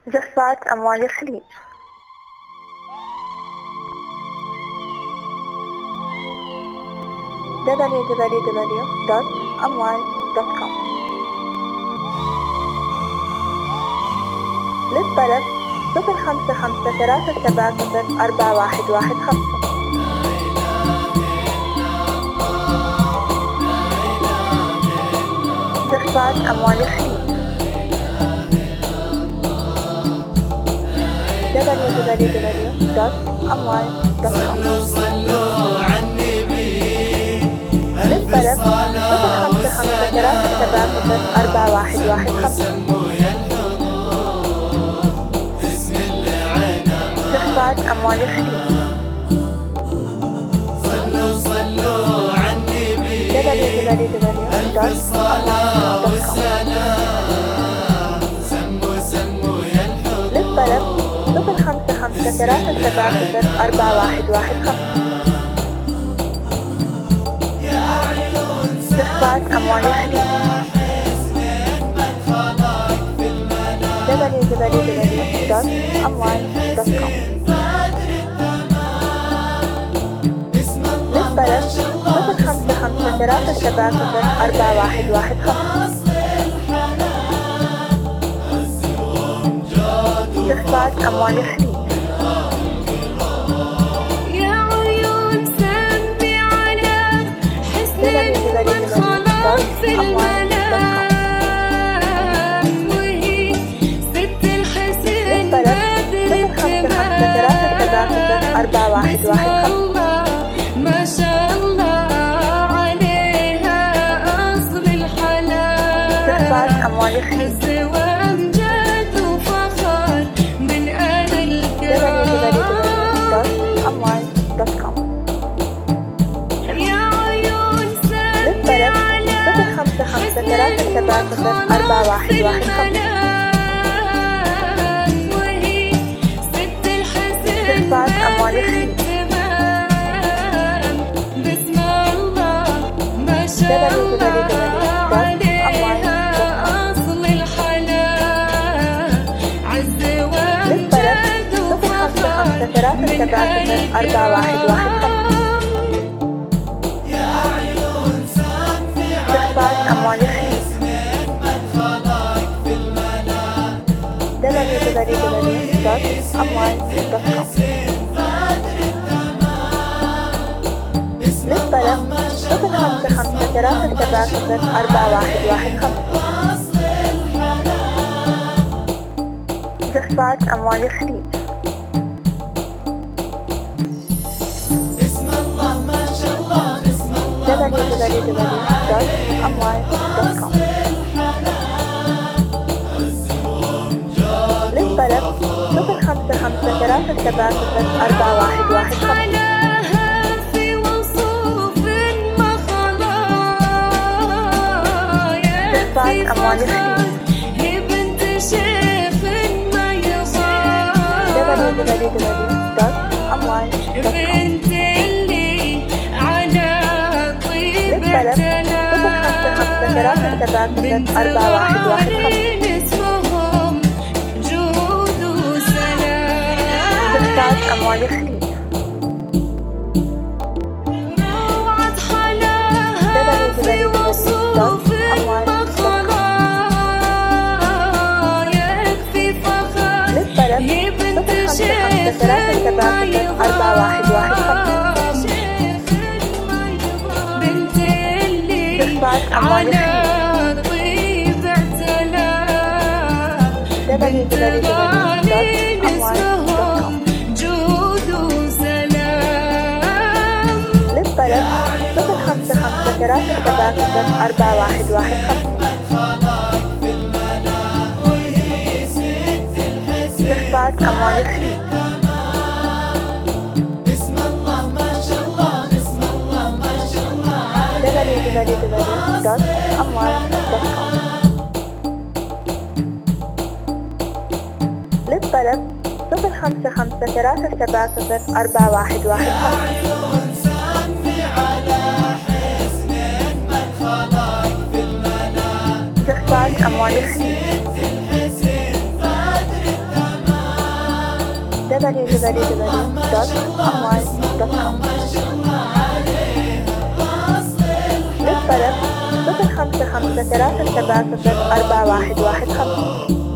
جفات أموال الخليج. www.amwal.com. للطلب 0553704115. جفات أموال الخليج. www.amwal.com. للطلب 0553704115. جفات أموال الخليج. www.amwal.com. للطلب 0553704115. جفات أموال الخليج. www.amwal.com. للطلب 0553704115. جفات أموال الخليج. يا عيون سمي على حسن من خلق في المنام، وهي ست الحسن بدر التمام. ما شاء الله عليها أصل الحلال. جفات أموال الخليج. www.amwal.com. يا عيون للطلب 0553704115. وهي ست الحسن جفات أموال الخليج. بسم الله ما شاء الله عليها أصل الحلال. عز وامجاد وفخر من أهل الكرام. جفات أموال الخليج. www.amwal.com. للطلب 0553704115. جفات أموال الخليج. www.amwal.com. للطلب 0553704115. حلاها في وصوف ما خلايا. جفات أموال الخليج. هي بنت شيخ ما يصاب. www.amwal.com. بنت اللي على طيبة بنت غالين اسمهم جود وسلام. جفات أموال الخليج. روعة حلاها في وصوف ما خلايا. يكفي فخر للطلب هي بنت شيخ ما 0553704115. بنت اللي جفات أموال على الخليج. طيبة بنت غالين اسمهم جود وسلام. للطلب 0553704115. جفات أموال الخليج. www.amwal.com. للطلب 0553704115. جفات أموال الخليج. www.amwal.com. للطلب 0553741115.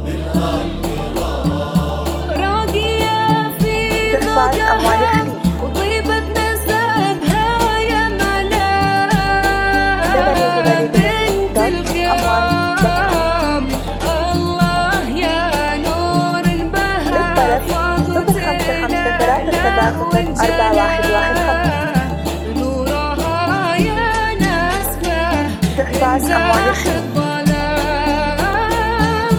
راقية في استخفاف أموال الخليج. وطيبة نسبها يا ملاك بنت الكرام. الله يا نور البهاء نورها يا نسمة امزاح الظلام.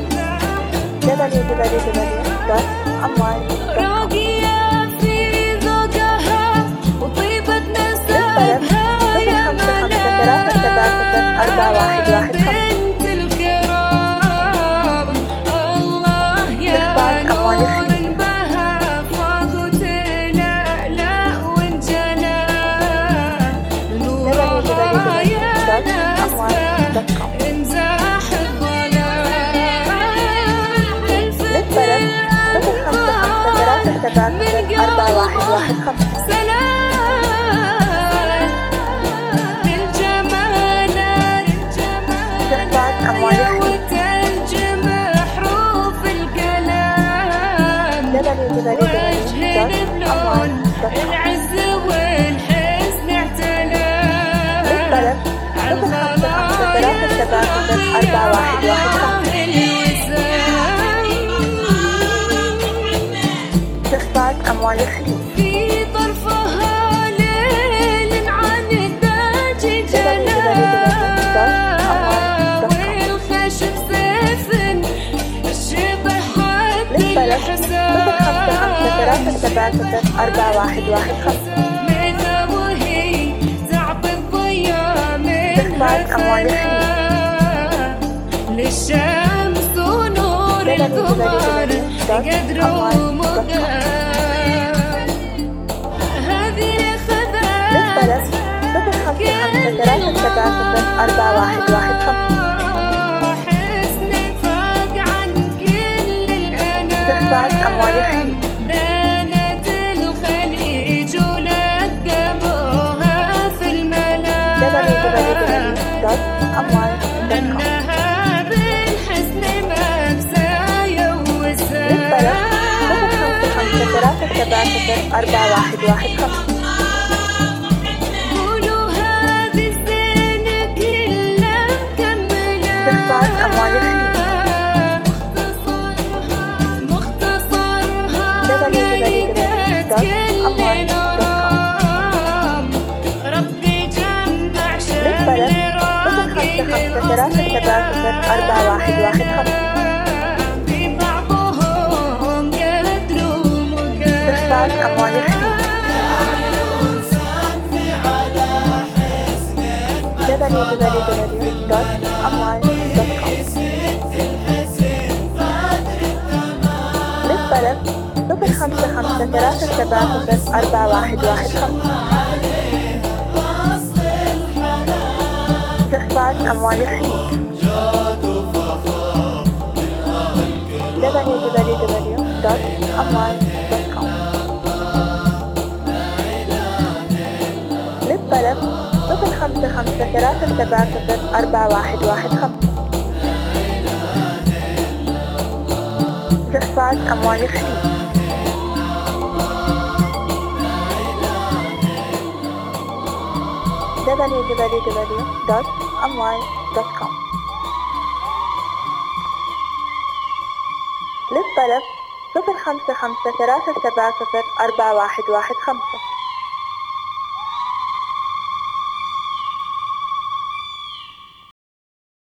www.amwal.com. راقية في ذوقها وطيبة نسبها يا ملاك بنت الكرام. الله يا نور البهاء فاقتنا لا وانجلى نورها يا نسمة امزاح الظلام. الفتى سلام للجمال وتنجم حروف الكلام. وجه بلون العز والحسن اعتلى استخفاف أموال الخليج. في طرفها ليل عن التاج جلا والخشب سيف الشبه حد الحساب منها وهي تعطي الضياء منها للشمس ونور القمر قدر ومقام. هذه خذت حسن فاق عن كل الأنام. بنت الخليج ولقبوها في المنام أنها بالحسن مبسايا وسام. قولوا هذه الزينة كلها مكملة مختصرها ملكت كل نظام. ربي جمع شمل راقي في بعضهم قدر ومقام. للطلب 0553741115. استخفاف أموال الخليج. www.amwal.com. للطلب 0553741115. استخفاف أموال الخليج. www.amwal.com. للطلب 0553741115.